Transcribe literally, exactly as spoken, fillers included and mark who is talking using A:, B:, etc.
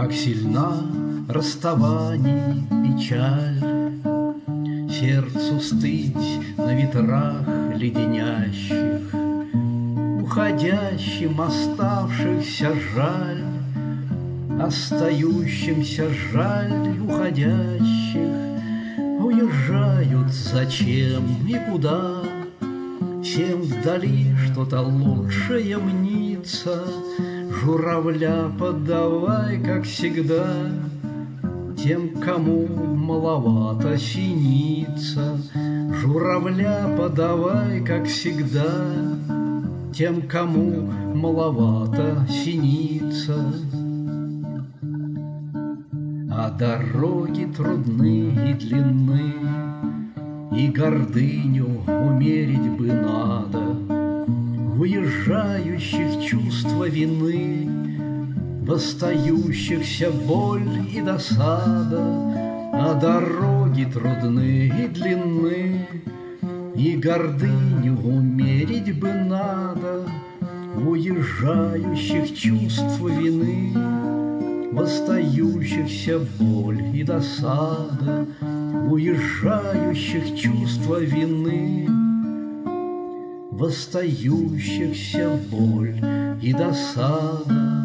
A: Как сильна расставаний печаль, сердцу стыть на ветрах леденящих, уходящим оставшихся жаль, остающимся жаль уходящих. Уезжают зачем и куда? Всем вдали что-то лучшее мнится. Журавля подавай, как всегда, тем, кому маловато синица. Журавля подавай, как всегда, тем, кому маловато синица. А дороги трудны и длинны, и гордыню умерить бы надо. В уезжающих чувство вины, в остающихся боль и досада. А дороги трудны и длинны, и гордыню умерить бы надо. В уезжающих чувство вины, в остающихся боль и досада. В уезжающих чувство вины, в остающихся боль и досада.